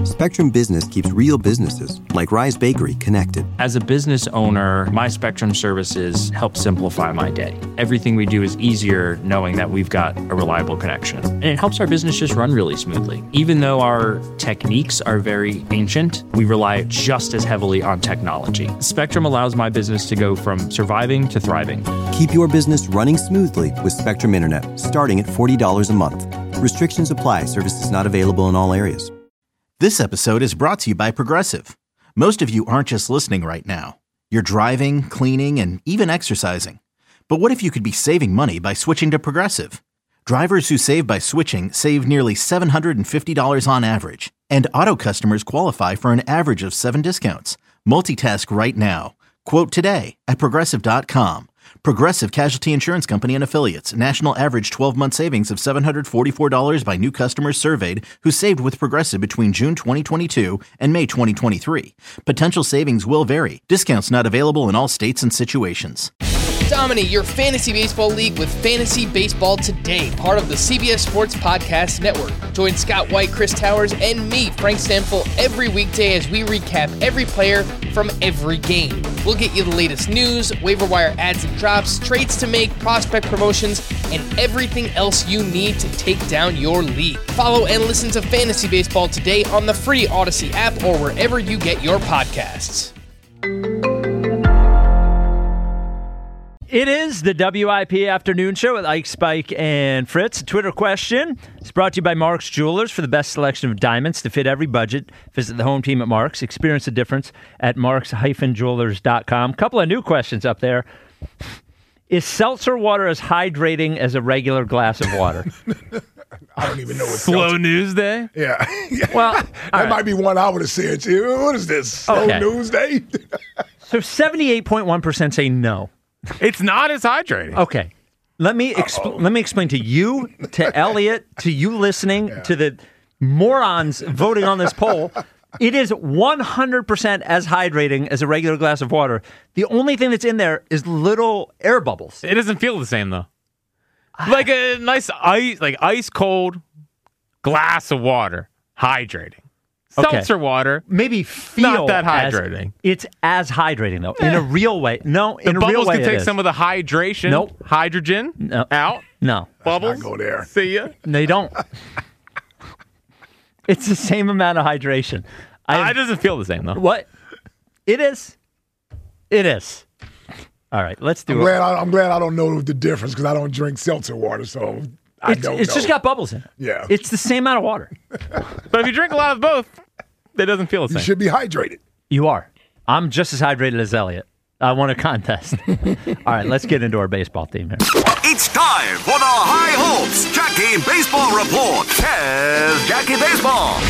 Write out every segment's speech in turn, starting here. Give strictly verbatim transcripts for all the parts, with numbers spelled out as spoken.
Spectrum Business keeps real businesses, like Rise Bakery, connected. As a business owner, my Spectrum services help simplify my day. Everything we do is easier knowing that we've got a reliable connection. And it helps our business just run really smoothly. Even though our techniques are very ancient, we rely just as heavily on technology. Spectrum allows my business to go from surviving to thriving. Keep your business running smoothly with Spectrum Internet, starting at forty dollars a month. Restrictions apply. Services not available in all areas. This episode is brought to you by Progressive. Most of you aren't just listening right now. You're driving, cleaning, and even exercising. But what if you could be saving money by switching to Progressive? Drivers who save by switching save nearly seven hundred fifty dollars on average. And auto customers qualify for an average of seven discounts. Multitask right now. Quote today at Progressive dot com. Progressive Casualty Insurance Company and Affiliates. National average twelve-month savings of seven hundred forty-four dollars by new customers surveyed who saved with Progressive between June twenty twenty-two and May twenty twenty-three. Potential savings will vary. Discounts not available in all states and situations. Dominate your fantasy baseball league with Fantasy Baseball Today, part of the C B S Sports Podcast Network. Join Scott White, Chris Towers, and me, Frank Stanfield, every weekday as we recap every player from every game. We'll get you the latest news, waiver wire ads and drops, trades to make, prospect promotions, and everything else you need to take down your league. Follow and listen to Fantasy Baseball Today on the free Odyssey app or wherever you get your podcasts. It is the W I P Afternoon Show with Ike, Spike, and Fritz. Twitter question. It's brought to you by Mark's Jewelers. For the best selection of diamonds to fit every budget, visit the home team at Mark's. Experience the difference at marks dash jewelers dot com. Couple of new questions up there. Is seltzer water as hydrating as a regular glass of water? I don't even know what Slow seltzer. news day? Yeah. Well, that right. might be one I would have said to you. What is this? Slow Okay. news day? So seventy-eight point one percent say no. It's not as hydrating. Okay. Let me expl- let me explain to you, to Elliot, to you listening, yeah. to the morons voting on this poll. It is one hundred percent as hydrating as a regular glass of water. The only thing that's in there is little air bubbles. It doesn't feel the same though. Like a nice ice, like ice cold glass of water, hydrating. Seltzer okay. water, maybe feel not that hydrating. As, it's as hydrating though, in a real way. No, in the a real way, bubbles can take some of the hydration, nope. hydrogen no. out. No, bubbles. Go there. See ya. They don't. It's the same amount of hydration. I, uh, it doesn't feel the same though. What? It is. It is. All right, let's do I'm it. Glad I, I'm glad I don't know the difference because I don't drink seltzer water, so I it's, don't It's know. just got bubbles in it. Yeah. It's the same amount of water. But if you drink a lot of both, it doesn't feel the same. You should be hydrated. You are. I'm just as hydrated as Elliot. I won a contest. All right, let's get into our baseball team here. It's time for the High Hopes Jackie Baseball Report. Here's Jackie Baseball.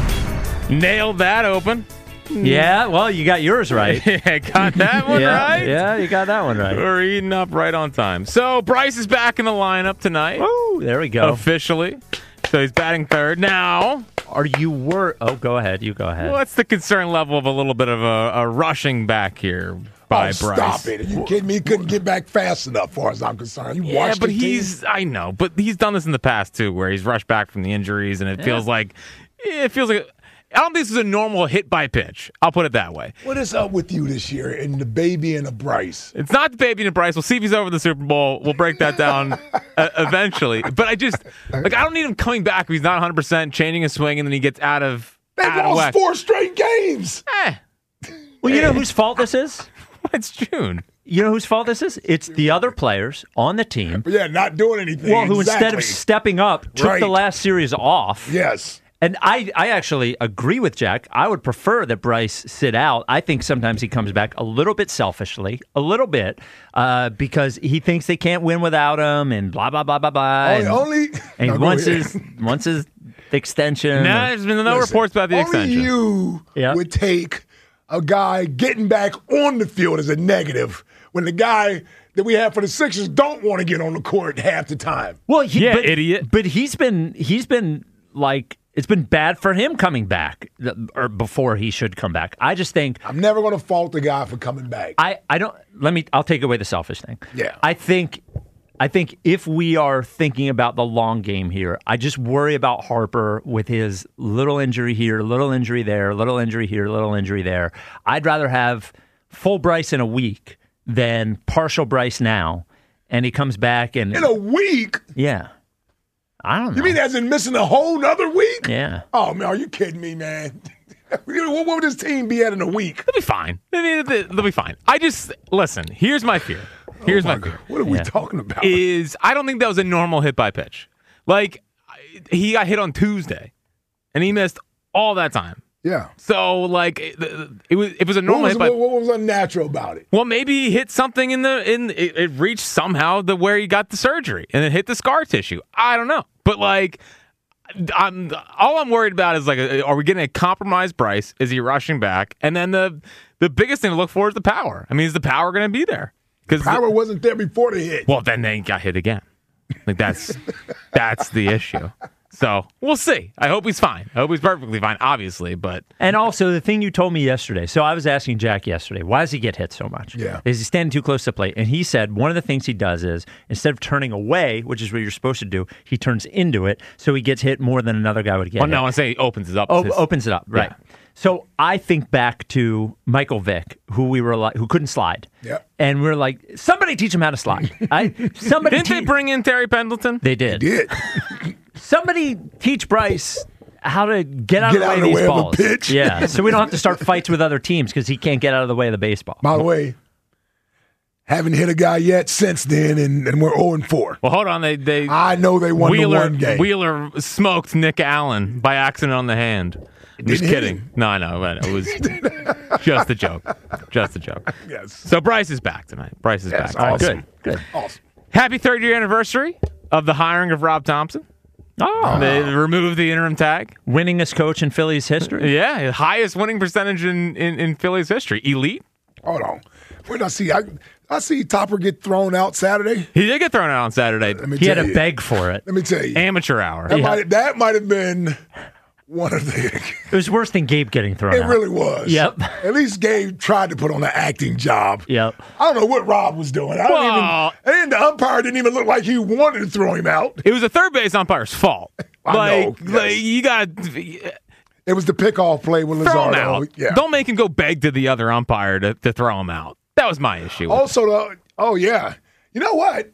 Nailed that open. Yeah, well, you got yours right. Yeah, got that one yeah, right. Yeah, you got that one right. We're eating up right on time. So Bryce is back in the lineup tonight. Oh, there we go. Officially. So he's batting third. Now, are you wor- Oh, go ahead. You go ahead. What's the concern level of a little bit of a, a rushing back here by oh, Bryce? Stop it. Are you kidding me? He couldn't get back fast enough, as far as I'm concerned. You yeah, watched but the he's, team? I know, but he's done this in the past, too, where he's rushed back from the injuries, and it yeah. feels like, it feels like, I don't think this is a normal hit by pitch. I'll put it that way. What is up with you this year and the baby and the Bryce? It's not the baby and the Bryce. We'll see if he's over the Super Bowl. We'll break that down uh, eventually. But I just, like, I don't need him coming back if he's not one hundred percent, changing his swing, and then he gets out of They've out lost of whack. four straight games. Eh. Well, you know whose fault this is? It's June. You know whose fault this is? It's the other players on the team. But yeah, not doing anything. Well, who exactly. instead of stepping up, took right. the last series off. Yes. And I, I actually agree with Jack. I would prefer that Bryce sit out. I think sometimes he comes back a little bit selfishly, a little bit, uh, because he thinks they can't win without him and blah, blah, blah, blah, blah. Only, and only and no, once his, once his extension. No, there's been no Listen, reports about the only extension. you yep. would take a guy getting back on the field as a negative when the guy that we have for the Sixers don't want to get on the court half the time. Well, he, yeah, but, idiot. But he's been he's been like it's been bad for him coming back or before he should come back. I just think I'm never going to fault the guy for coming back. I, I don't let me I'll take away the selfish thing. Yeah. I think I think if we are thinking about the long game here, I just worry about Harper with his little injury here, little injury there, little injury here, little injury there. I'd rather have full Bryce in a week than partial Bryce now, and he comes back and in a week. Yeah, I don't know. You mean as in missing a whole nother week? Yeah. Oh man, are you kidding me, man? What would this team be at in a week? They'll be fine. I mean, they'll be fine. I just listen. Here's my fear. Here's oh my, my fear. What are we yeah. talking about? Is I don't think that was a normal hit by pitch. Like he got hit on Tuesday, and he missed all that time. Yeah. So like it, it was it was a normal what was, hit by. What, what was unnatural about it? Well, maybe he hit something in the in it, it reached somehow the where he got the surgery and it hit the scar tissue. I don't know, but like. I'm all I'm worried about is like, are we getting a compromised Bryce? Is he rushing back? And then the the biggest thing to look for is the power. I mean, is the power going to be there? Because power the, wasn't there before the hit. Well, then they got hit again. Like that's that's the issue. So we'll see. I hope he's fine. I hope he's perfectly fine, obviously. But and also the thing you told me yesterday. So I was asking Jack yesterday, why does he get hit so much? Yeah. Is he standing too close to the plate? And he said one of the things he does is instead of turning away, which is what you're supposed to do, he turns into it, so he gets hit more than another guy would get. Well, hit. no, I say he opens it up. Oh, his, opens it up, right? Yeah. So I think back to Michael Vick, who we were like, who couldn't slide. Yeah. And we're like, somebody teach him how to slide. I somebody Didn't te- they bring in Terry Pendleton? They did. He did. Somebody teach Bryce how to get out Get of the out way of of the these way of a balls. pitch. Yeah, so we don't have to start fights with other teams because he can't get out of the way of the baseball. By the way, haven't hit a guy yet since then, and, and we're oh and four. Well, hold on. They they I know they won Wheeler the one game. Wheeler smoked Nick Allen by accident on the hand. Just Didn't hit kidding. him. No, I know. It was just a joke. Just a joke. Yes. So Bryce is back tonight. Bryce is Yes, back. awesome. Good, good. Awesome. Happy third year anniversary of the hiring of Rob Thompson. Oh, They removed the interim tag. winningest coach in Philly's history. Yeah, highest winning percentage in, in, in Philly's history. Elite. Hold on. Where did I see? I, I see Topper get thrown out Saturday. He did get thrown out on Saturday. Let me He had tell to you. beg for it. Let me tell you. Amateur hour. That, Yeah. might, that might have been one of the. It was worse than Gabe getting thrown It out. really was. Yep. At least Gabe tried to put on an acting job. Yep. I don't know what Rob was doing. I don't Well- even. And the umpire didn't even look like he wanted to throw him out. It was a third base umpire's fault. I like, know, like yes. you got to It was the pickoff play with throw him Luzardo. out. Yeah. Don't make him go beg to the other umpire to, to throw him out. That was my issue. with Also, the, oh yeah, you know what?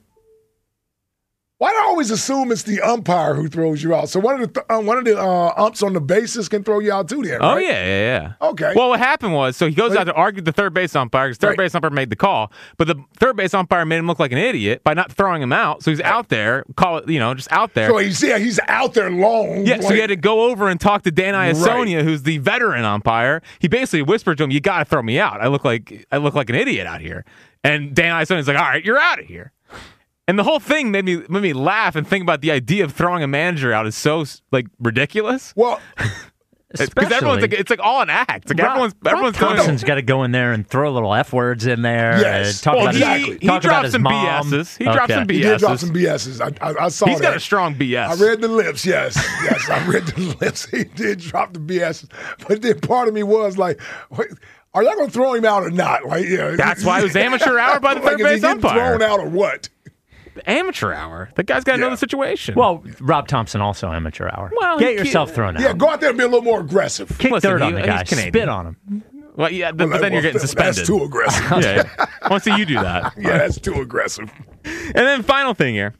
Why do I always assume it's the umpire who throws you out? So one of the uh, one of the uh, umps on the bases can throw you out too. Then, Oh right? yeah, yeah, yeah. Okay. Well, what happened was, so he goes out to argue with the third base umpire because third Right. base umpire made the call, but the third base umpire made him look like an idiot by not throwing him out. So he's out there, call it, you know, just out there. So he's yeah, he's out there long. Yeah, so like- he had to go over and talk to Dan Iasonia, who's the veteran umpire. He basically whispered to him, "You got to throw me out. I look like I look like an idiot out here." And Dan Iasonia's like, "All right, you're out of here." And the whole thing made me made me laugh and think about the idea of throwing a manager out is so like ridiculous. Well, Because everyone's like, it's like all an act. Like Rob, everyone's Rob everyone's doing Thompson's got to go in there and throw a little F words in there. Yes. And talk Well, about exactly. his, he, talk he about dropped his some mom. B S's. He dropped Okay. some he did drop B S's. some B S's. I, I, I saw He's that. got a strong B S. I read the lips, yes. Yes, I read the lips. He did drop the B S. But then part of me was like, wait, are y'all going to throw him out or not? Like, yeah. That's why it was amateur hour by the like, third is he base getting umpire. thrown out or what? Amateur hour. The guy's got to know Yeah. the situation. Well, Rob Thompson also amateur hour. Well, Get he yourself can't- thrown out. Yeah, go out there and be a little more aggressive. Kick Listen, dirt on he- the guy. he's Canadian. Spit on him. well, yeah, but, but then you're Well, getting suspended. That's too aggressive. yeah, yeah. I want to see you do that. Yeah, that's too aggressive. And then final thing here.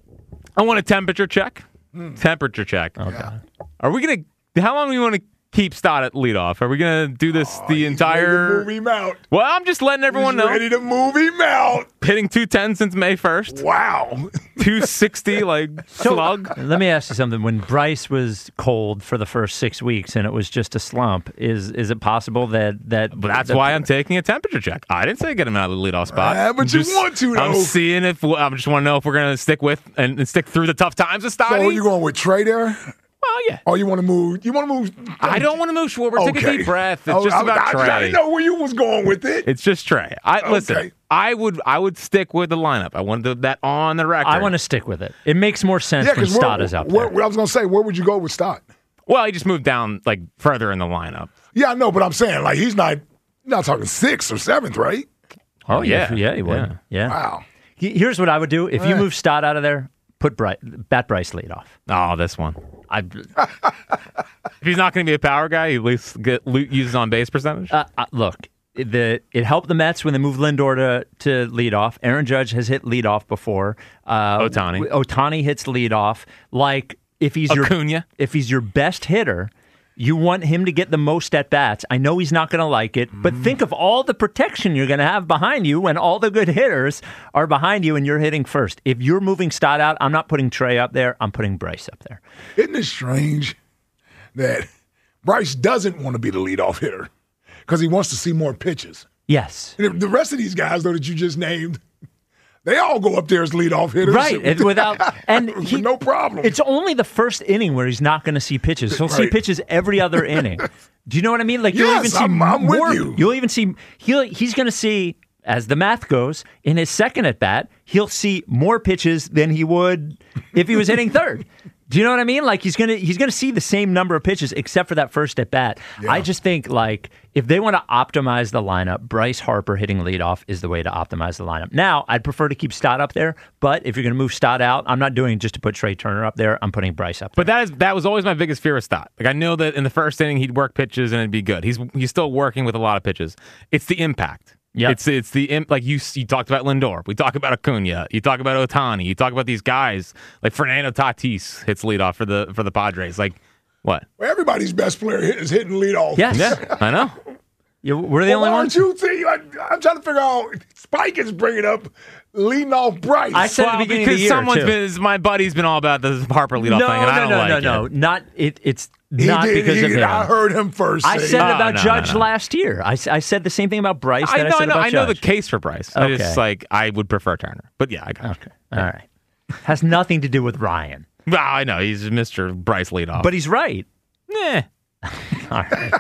I want a temperature check. Hmm. Temperature check. Okay. Are we going to, how long do we want to keep Stott at leadoff? Are we going to do this the Oh, He's entire, ready to move him out. well, I'm just letting everyone He's know. ready to move him out. Hitting two ten since May first. Wow. two sixty, like, slug. Let me ask you something. When Bryce was cold for the first six weeks and it was just a slump, is is it possible that that? But that's that- why I'm taking a temperature check. I didn't say get him out of the leadoff spot. Ah, but I'm you want to, I'm though. seeing if I just want to know if we're going to stick with and, and stick through the tough times with Stotty. So are you going with Trey there? Well, yeah. Or you want to move? You want to move? I don't want to move Schwarber. Take a deep breath. It's Oh, just I, about I, Trey. I didn't know where you was going with it. It's just Trey. I listen. Okay. I would I would stick with the lineup. I wanted that on the record. I want to stick with it. It makes more sense yeah, when because Stott is up there. I was going to say, where would you go with Stott? Well, he just moved down like further in the lineup. Yeah, I know, but I'm saying like he's not. You're not talking sixth or seventh, right? Oh yeah. yeah, he would. Yeah. Yeah. Wow. Here's what I would do. If you Eh. move Stott out of there, put Bryce, bat Bryce lead off. Oh, this one. I, If he's not going to be a power guy, he at least get uses on base percentage. uh, uh, look, the it helped the Mets when they moved Lindor to, to lead off. Aaron Judge has hit lead off before. Uh, Ohtani. Ohtani hits lead off. Like if he's Acuna. your if he's your best hitter, you want him to get the most at bats. I know he's not going to like it, but think of all the protection you're going to have behind you when all the good hitters are behind you and you're hitting first. If you're moving Stott out, I'm not putting Trey up there. I'm putting Bryce up there. Isn't it strange that Bryce doesn't want to be the leadoff hitter because he wants to see more pitches? Yes. And the rest of these guys, though, that you just named, they all go up there as leadoff hitters. Right, and without and With he, no problem. It's only the first inning where he's not going to see pitches. He'll see Right. pitches every other inning. Do you know what I mean? Like you'll Yes, even see I'm- I'm with more. you. You'll even see he'll he's going to see, as the math goes, in his second at bat, he'll see more pitches than he would if he was hitting third. Do you know what I mean? Like he's gonna he's gonna see the same number of pitches except for that first at bat. Yeah. I just think like if they want to optimize the lineup, Bryce Harper hitting leadoff is the way to optimize the lineup. Now I'd prefer to keep Stott up there, but if you're gonna move Stott out, I'm not doing it just to put Trey Turner up there. I'm putting Bryce up there. But that is that was always my biggest fear of Stott. Like I know that in the first inning he'd work pitches and it'd be good. He's he's still working with a lot of pitches. It's the impact. Yep. It's it's the imp, like you you talked about Lindor. We talk about Acuna. You talk about Ohtani. You talk about these guys like Fernando Tatis hits leadoff for the for the Padres. Like what? Well, everybody's best player is hitting leadoff. Yes. Yeah, I know. You, we're the Well, only why ones. don't you think? I, I'm trying to figure out. Spike is bringing up leading off Bryce. I said at the Well, beginning of the because year, someone's too. been my buddy's been all about the Harper leadoff no, thing, and I no, don't no, like no, it. no, Not it. It's He not did- because he- of him. I heard him first. I say said it. Oh, about no, Judge no, no. last year. I, I said the same thing about Bryce. I that I, know, I said know, about I know the Judge. case for Bryce. I Okay. just like I would prefer Turner, but yeah, I got Okay, all right. Has nothing to do with Ryan, it. Well, I know he's Mister Bryce leadoff, but he's right. eh. All right.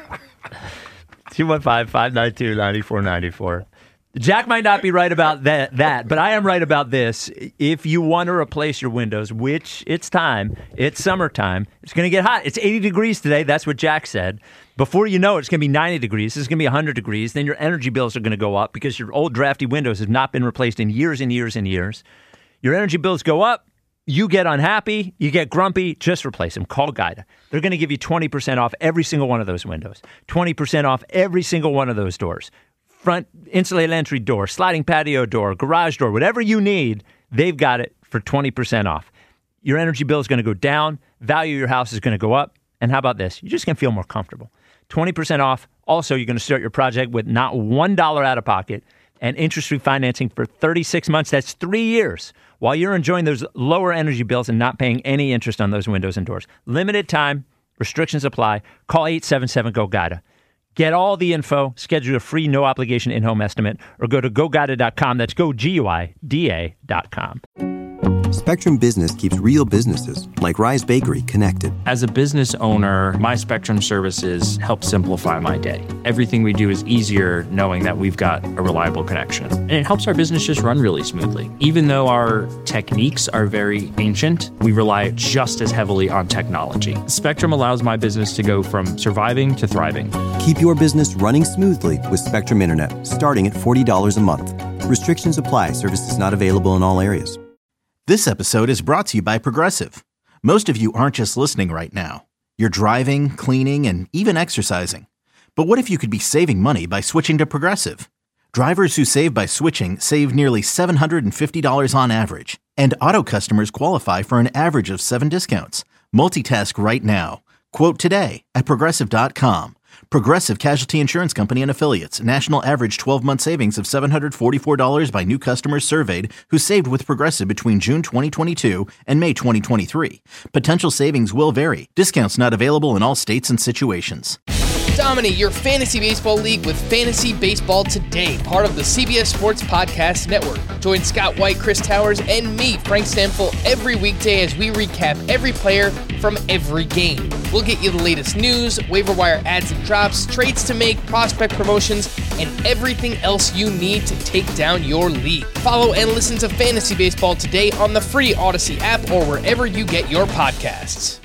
two one five, five nine two, nine four nine four. Jack might not be right about that, that, but I am right about this. If you want to replace your windows, which it's time, it's summertime, it's going to get hot. It's eighty degrees today. That's what Jack said. Before you know it, it's going to be ninety degrees. It's going to be one hundred degrees. Then your energy bills are going to go up because your old drafty windows have not been replaced in years and years and years. Your energy bills go up. You get unhappy, you get grumpy, just replace them. Call Guida. They're going to give you twenty percent off every single one of those windows, twenty percent off every single one of those doors. Front insulated entry door, sliding patio door, garage door, whatever you need, they've got it for twenty percent off. Your energy bill is going to go down, value of your house is going to go up, and how about this? You're just going to feel more comfortable. twenty percent off. Also, you're going to start your project with not one dollar out of pocket and interest-free financing for thirty-six months. That's three years. While you're enjoying those lower energy bills and not paying any interest on those windows and doors. Limited time, restrictions apply. Call eight seven seven, G O G A D A. Get all the info, schedule a free no-obligation in-home estimate, or go to go guida dot com. That's go G U I D A dot com. Spectrum Business keeps real businesses, like Rise Bakery, connected. As a business owner, my Spectrum services help simplify my day. Everything we do is easier knowing that we've got a reliable connection. And it helps our business just run really smoothly. Even though our techniques are very ancient, we rely just as heavily on technology. Spectrum allows my business to go from surviving to thriving. Keep your business running smoothly with Spectrum Internet, starting at forty dollars a month. Restrictions apply. Services not available in all areas. This episode is brought to you by Progressive. Most of you aren't just listening right now. You're driving, cleaning, and even exercising. But what if you could be saving money by switching to Progressive? Drivers who save by switching save nearly seven hundred fifty dollars on average. And auto customers qualify for an average of seven discounts. Multitask right now. Quote today at Progressive dot com. Progressive Casualty Insurance Company and Affiliates. National average twelve-month savings of seven hundred forty-four dollars by new customers surveyed who saved with Progressive between June twenty twenty-two and May twenty twenty-three. Potential savings will vary. Discounts not available in all states and situations. Dominate your fantasy baseball league with Fantasy Baseball Today, part of the C B S Sports Podcast Network. Join Scott White, Chris Towers, and me, Frank Stanfill, every weekday as we recap every player from every game. We'll get you the latest news, waiver wire ads and drops, trades to make, prospect promotions, and everything else you need to take down your league. Follow and listen to Fantasy Baseball Today on the free Odyssey app or wherever you get your podcasts.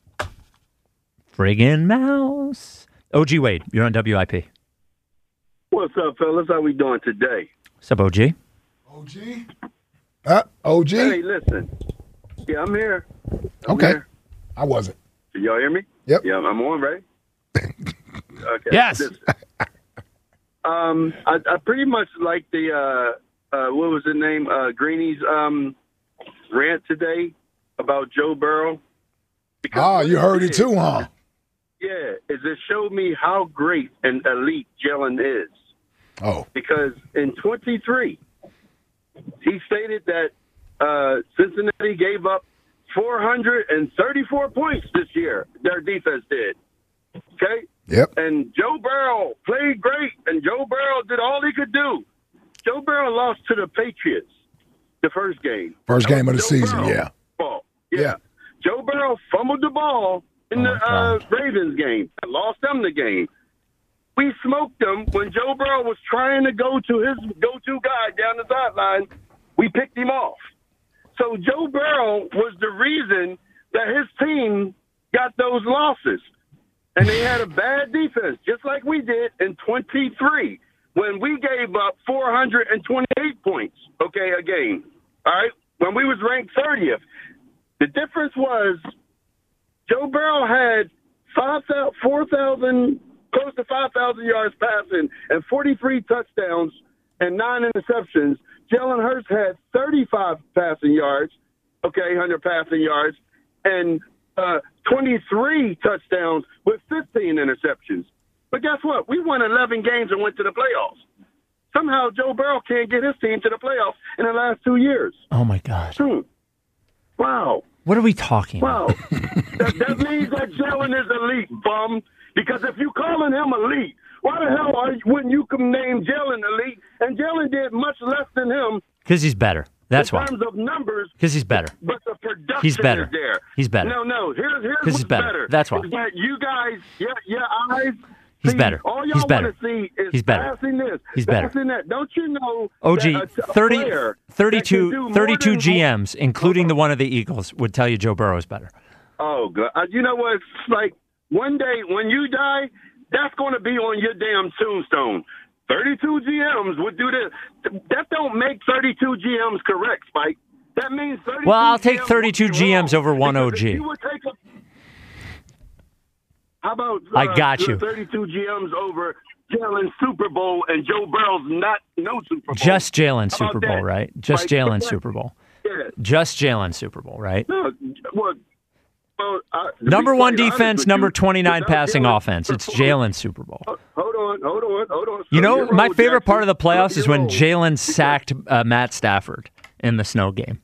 Friggin' mouse. O G Wade, you're on W I P. What's up, fellas? How we doing today? What's up, O G? O G? Uh, O G? Hey, listen. Yeah, I'm here. I'm okay. Here. I wasn't. Can y'all hear me? Yep. Yeah, I'm on, right? Okay. Yes. Listen. um, I, I pretty much like the, uh, uh, what was the name? Uh, Greeny's um, rant today about Joe Burrow. Oh, you heard it too, huh? Yeah, is it showed me how great and elite Jalen is. Oh. Because in twenty-three, he stated that uh, Cincinnati gave up four hundred thirty-four points this year. Their defense did. Okay? Yep. And Joe Burrow played great, and Joe Burrow did all he could do. Joe Burrow lost to the Patriots the first game. First game of the Joe season, Burrow yeah. Ball. Yeah. Yeah. Joe Burrow fumbled the ball in Oh, the my uh, God. Ravens game and lost them the game. We smoked them when Joe Burrow was trying to go to his go-to guy down the sideline. We picked him off. So Joe Burrow was the reason that his team got those losses. And they had a bad defense, just like we did in twenty-three, when we gave up four hundred twenty-eight points, okay, a game, all right, when we was ranked thirtieth. The difference was Joe Burrow had five thousand, four thousand, close to five thousand yards passing and forty-three touchdowns and nine interceptions. Jalen Hurts had thirty-five passing yards, okay, one hundred passing yards, and uh, twenty-three touchdowns with fifteen interceptions. But guess what? We won eleven games and went to the playoffs. Somehow Joe Burrow can't get his team to the playoffs in the last two years. Oh, my God. Hmm. Wow. What are we talking Wow. about? that, that means that Jalen is elite, bum. Because if you calling him elite, why the hell are you, wouldn't you come name Jalen elite? And Jalen did much less than him. Because he's better. That's in why. terms of numbers. Because he's better. But the production He's better. is there. He's better. No, no. Here's, here's 'Cause what's he's better. That's why. Is that you guys, yeah, yeah, eyes. He's see, better. All y'all He's better. want to see is He's better. passing this, He's better. passing that. Don't you know? O G, that a, a thirty, player that can thirty-two, do more thirty-two than- G Ms, including the one of the Eagles, would tell you Joe Burrow is better. Oh, God. Uh, you know what? It's like one day when you die, that's going to be on your damn tombstone. thirty-two G Ms would do this. That don't make thirty-two G Ms correct, Spike. That means thirty-two Well, I'll take G Ms thirty-two would be G Ms wrong. over one Because O if G. you would take a, how about uh, I got you. thirty-two G Ms over Jalen Super Bowl and Joe Burrow's not no Super Bowl? Just Jalen How Super about Bowl, that? right? Just Like, Jalen that- Super Bowl. Yeah. Just Jalen Super Bowl, right? No, well, well, I, to Number be one quite honest defense, with number you, twenty-nine without passing Jalen offense. It's performing- Jalen Super Bowl. Hold on, hold on, hold on. You know, Slow my your favorite roll, part of the Jackson. playoffs Slow is your when roll. Jalen sacked uh, Matt Stafford in the snow game.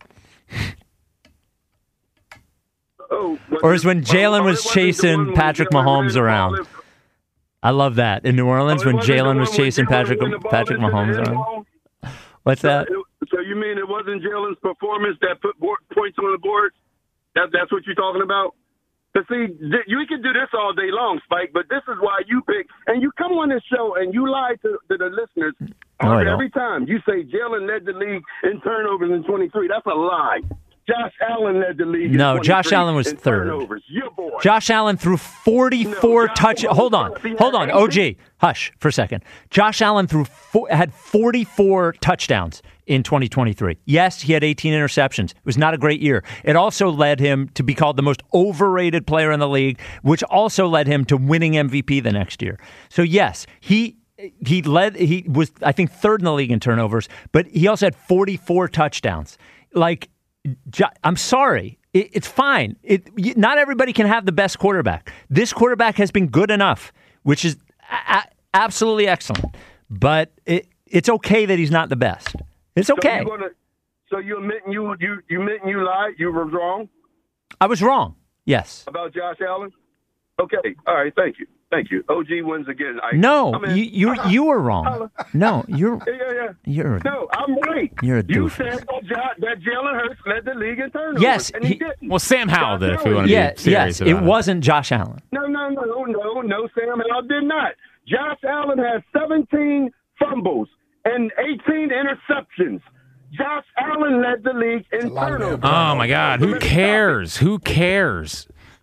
Oh, was Or it- is when oh, Jalen oh, was it wasn't the chasing one when Patrick Jalen Mahomes ran the around. ball in- I love that. In New Orleans Oh, it when wasn't the Jalen one was when chasing Jalen Patrick ran the ball Patrick into the Mahomes end around. zone? What's So, that? it- so you mean it wasn't Jalen's performance that put board, points on the board? That, that's what you're talking about? But see, th- you can do this all day long, Spike, but this is why you pick. And you come on this show and you lie to, to the listeners No, I don't. every time. You say Jalen led the league in turnovers in twenty-three. That's a lie. Josh Allen led the league. No, in Josh twenty-three Allen was in third. Turnovers. Your boy. Josh Allen threw forty-four No, Josh touch. Allen Hold on, was- he had hold on. eighteen. O G, hush for a second. Josh Allen threw four, had forty-four touchdowns in twenty twenty-three. Yes, he had eighteen interceptions. It was not a great year. It also led him to be called the most overrated player in the league, which also led him to winning M V P the next year. So yes, he. He led. He was, I think, third in the league in turnovers, but he also had forty-four touchdowns. Like, Jo- I'm sorry, it, it's fine. It, y- not everybody can have the best quarterback. This quarterback has been good enough, which is a- a- absolutely excellent. But it, it's okay that he's not the best. It's okay. So, you gonna, so you admitting you you you admitting you lied? You were wrong I was wrong. Yes. about Josh Allen? Okay. All right. Thank you. Thank you. O G wins again. I, No, I'm in. you you you were wrong. No, you're Yeah, yeah, yeah. you're No, I'm right. You're a You doofus. said that, Ja- that Jalen Hurts led the league in turnovers. Yes, and he, he- didn't. Well, Sam Howell did, if we want to yeah be serious yes. about It wasn't Josh Allen. No, no, no, no, no. Sam Howell did not. Josh Allen has seventeen fumbles and eighteen interceptions. Josh Allen led the league in a lot of turnovers. that. Oh, my God. Who cares? Who cares?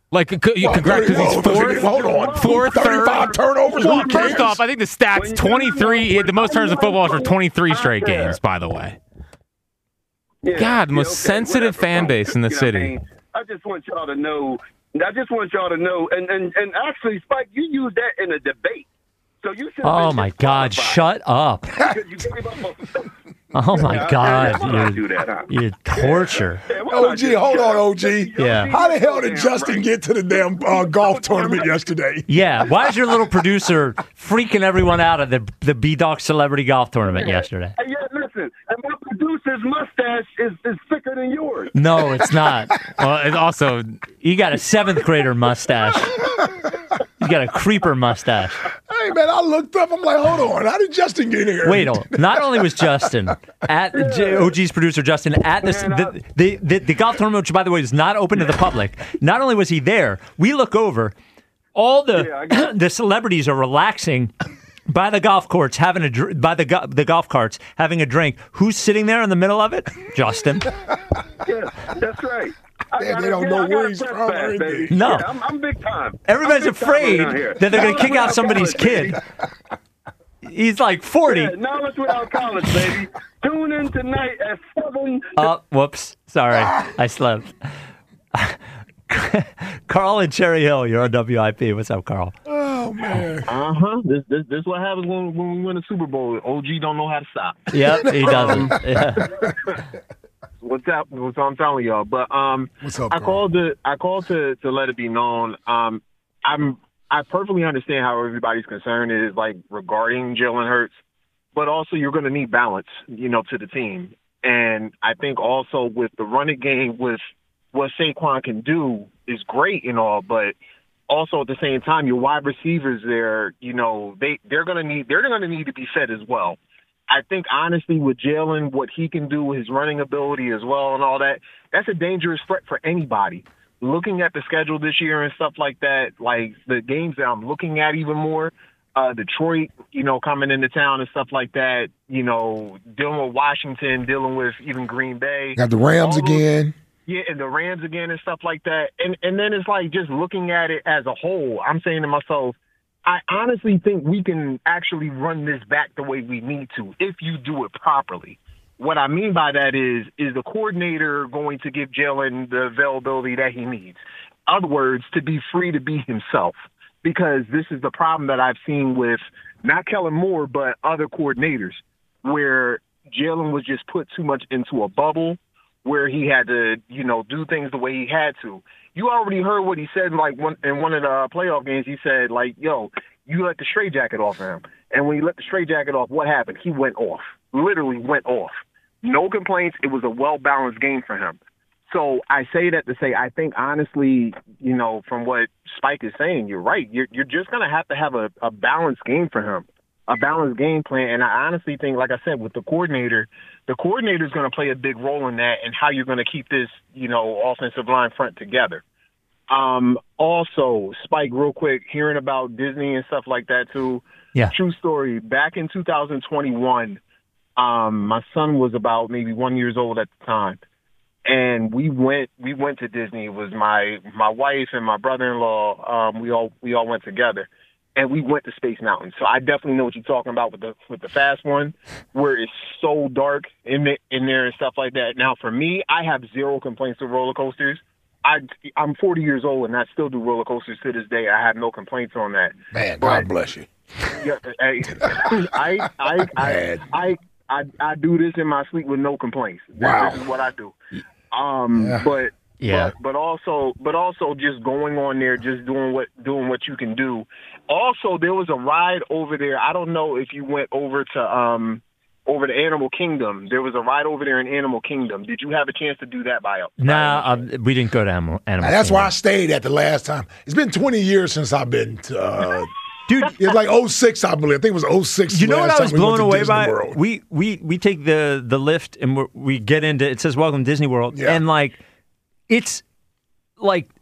Like, you Well, congrats because he's fourth. Hold on. Fourth, thirty-five third. turnovers. Well, Who first cares? off, I think the stats, twenty-three. He had the most turnovers in football for twenty-three straight games, by the way. Yeah, God, the yeah, most okay, sensitive whatever, fan bro. base in the You know what I city. mean? I just want y'all to know. I just want y'all to know. And, and, and actually, Spike, you used that in a debate. So you should. Oh, my God. Shut up. Because you gave up a- Oh, my Yeah, God. why not You're, do that, huh? you're torture. Yeah, why O not G, just hold shut on, up? O G. Yeah. How the hell did Damn Justin right. get to the damn uh, golf tournament yesterday? Yeah. Why is your little producer freaking everyone out at the, the B-Dog Celebrity Golf Tournament yesterday? Hey, yeah, listen. And my producer's mustache is, is thicker than yours. No, it's not. Well, and also, You got a seventh grader mustache. You got a creeper mustache. Hey, man, I looked up. I'm like, hold on. How did Justin get here? Wait, oh, not only was Justin at J- O G's producer Justin at this the, the, the the golf tournament, which by the way is not open to the public. Not only was he there, we look over, all the the celebrities are relaxing by the golf courts, having a dr- by the go- the golf carts having a drink. Who's sitting there in the middle of it? Justin. Yeah, that's right. I Damn, got they a- don't yeah, know I got where a he's press from or pass, anything. baby. No. Yeah, I'm, I'm big time. Everybody's I'm big time afraid around here. that they're going to Knowledge kick out without somebody's college, kid. baby. He's like forty. Yeah, knowledge without college, baby. Tune in tonight at seven. Oh, whoops. Sorry. I slept. Carl and Cherry Hill, you're on W I P. What's up, Carl? Oh, man. Uh huh. This this this what happens when when we win the Super Bowl. O G don't know how to stop. Yep, he doesn't. Yeah. What's up? What's I'm telling y'all. But um, What's up, I Carl? called to I called to to let it be known. Um, I'm I perfectly understand how everybody's concern is like regarding Jalen Hurts, but also you're going to need balance, you know, to the team. And I think also with the running game, with what Saquon can do is great and all, but also at the same time, your wide receivers there, you know, they they're going to need they're going to need to be fed as well. I think honestly with Jalen, what he can do, his running ability as well and all that, that's a dangerous threat for anybody. Looking at the schedule this year and stuff like that, like the games that I'm looking at even more, uh, Detroit, you know, coming into town and stuff like that, you know, dealing with Washington, dealing with even Green Bay. Got the Rams All those- again. Yeah, and the Rams again and stuff like that. And and then it's like just looking at it as a whole, I'm saying to myself, I honestly think we can actually run this back the way we need to if you do it properly. What I mean by that is, is the coordinator going to give Jalen the availability that he needs? In other words, to be free to be himself. Because this is the problem that I've seen with not Kellen Moore, but other coordinators, where Jalen was just put too much into a bubble, where he had to, you know, do things the way he had to. You already heard what he said, like one, in one of the playoff games. He said, like, yo, you let the straitjacket off of him. And when he let the straitjacket off, what happened? He went off, literally went off. No complaints. It was a well-balanced game for him. So I say that to say I think, honestly, you know, from what Spike is saying, you're right. You're, you're just going to have to have a, a balanced game for him. A balanced game plan. And I honestly think, like I said, with the coordinator, the coordinator is going to play a big role in that and how you're going to keep this, you know, offensive line front together. Um, also, Spike, real quick, hearing about Disney and stuff like that, too. Yeah. True story. Back in two thousand twenty-one, um, my son was about maybe one years old at the time. And we went we went to Disney. It was my my wife and my brother-in-law. Um, we all we all went together. And we went to Space Mountain. So I definitely know what you're talking about with the with the fast one, where it's so dark in the, in there and stuff like that. Now, for me, I have zero complaints with roller coasters. I, I'm forty years old, and I still do roller coasters to this day. I have no complaints on that. Man, But- God bless you. Yeah, I, I, I, I, I, I, I do this in my sleep with no complaints. This, Wow. this is what I do. Um, Yeah. but Yeah. but, but also but also just going on there, just doing what doing what you can do. Also, there was a ride over there. I don't know if you went over to um over to Animal Kingdom. There was a ride over there in Animal Kingdom. Did you have a chance to do that by by Nah, any chance? um, we didn't go to Animal. animal Now, that's where I Kingdom. stayed at the last time. It's been twenty years since I've been to, uh, Dude, it's like oh six, I believe. I think it was oh six. you know what last I was time we went blown to away Disney by? World. We we we take the the lift and we're, we get into it says Welcome to Disney World, Yeah. and like it's like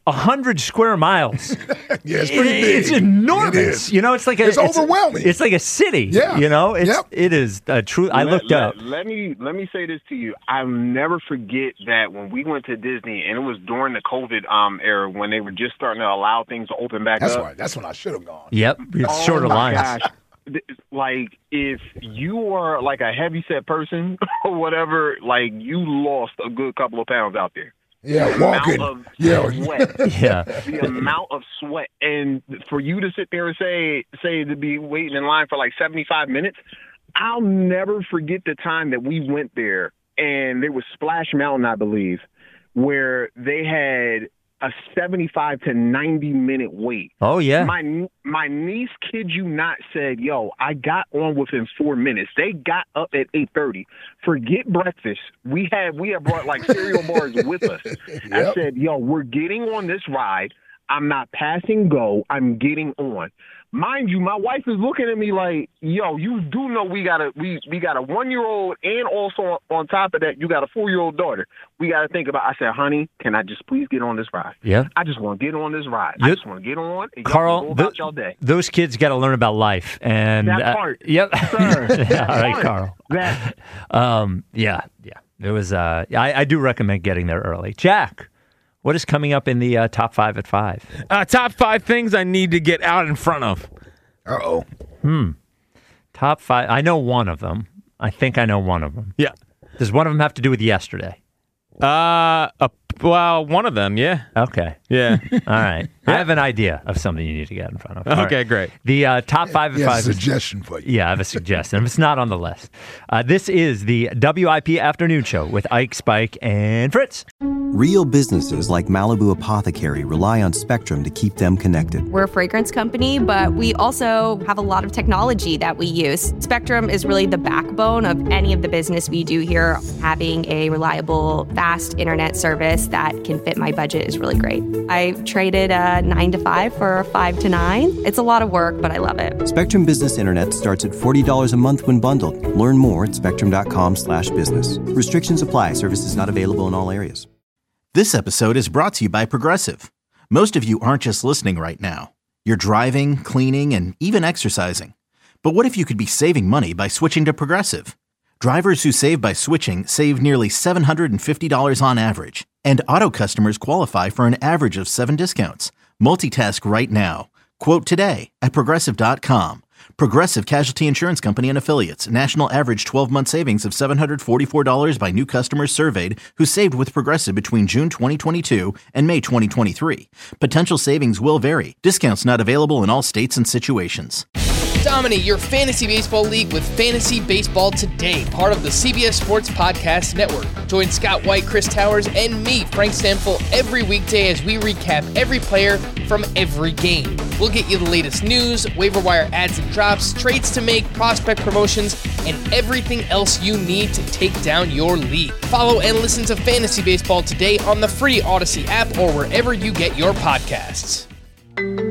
a hundred square miles. Yeah, it's pretty It- big. It's enormous. It is. You know, it's like a, It's overwhelming. It's like a city. Yeah. You know, it's Yep. it is a true. I Let- looked let, up. Let me let me say this to you. I'll never forget that when we went to Disney, and it was during the COVID um era when they were just starting to allow things to open back That's up. right. That's when I should have gone. Yep, it's Oh shorter my lines. gosh. Th- Like if you are like a heavyset person or whatever, like you lost a good couple of pounds out there. Yeah, The walking. amount of Yeah. sweat. Yeah. The amount of sweat, and for you to sit there and say say to be waiting in line for like seventy-five minutes, I'll never forget the time that we went there, and there was Splash Mountain, I believe, where they had a seventy-five to ninety minute wait. Oh yeah. My my niece, kid you not, said, "Yo, I got on within four minutes." They got up at eight thirty. Forget breakfast. We had we had brought like cereal bars with us. I Yep. said, "Yo, we're getting on this ride. I'm not passing go. I'm getting on." Mind you, my wife is looking at me like, "Yo, you do know we got a we we got a one year old, and also on, on top of that, you got a four year old daughter. We got to think about." I said, "Honey, can I just please get on this ride? Yeah. I just want to get on this ride. You- I just want to get on and y'all Carl, can go about th- y'all day." those kids got to learn about life, and That uh, part. yep. Sir, that All right, part. Carl. That Um, yeah, yeah. It was. Uh, I, I do recommend getting there early. Jack, what is coming up in the uh, top five at five? Uh, top five things I need to get out in front of. Uh-oh. Top five. I know one of them. I think I know one of them. Yeah. Does one of them have to do with yesterday? Uh, uh, well, one of them, yeah. Okay. Yeah. All right. I have an idea of something you need to get in front of. All Okay, right. great. The uh, top five at He has five. a is- suggestion for you. Yeah, I have a suggestion. If it's not on the list, uh, this is the W I P Afternoon Show with Ike, Spike, and Fritz. Real businesses like Malibu Apothecary rely on Spectrum to keep them connected. We're a fragrance company, but we also have a lot of technology that we use. Spectrum is really the backbone of any of the business we do here. Having a reliable, fast internet service that can fit my budget is really great. I traded a nine to five for a five to nine. It's a lot of work, but I love it. Spectrum Business Internet starts at forty dollars a month when bundled. Learn more at spectrum.com slash business. Restrictions apply. Services not available in all areas. This episode is brought to you by Progressive. Most of you aren't just listening right now. You're driving, cleaning, and even exercising. But what if you could be saving money by switching to Progressive? Drivers who save by switching save nearly seven hundred fifty dollars on average. And auto customers qualify for an average of seven discounts. Multitask right now. Quote today at Progressive dot com. Progressive Casualty Insurance Company and Affiliates. National average twelve-month savings of seven hundred forty-four dollars by new customers surveyed who saved with Progressive between June twenty twenty-two and May twenty twenty-three. Potential savings will vary. Discounts not available in all states and situations. Dominate your fantasy baseball league with Fantasy Baseball Today, part of the C B S Sports Podcast Network. Join Scott White, Chris Towers, and me, Frank Stanfill, every weekday as we recap every player from every game. We'll get you the latest news, waiver wire ads and drops, trades to make, prospect promotions, and everything else you need to take down your league. Follow and listen to Fantasy Baseball Today on the free Odyssey app or wherever you get your podcasts.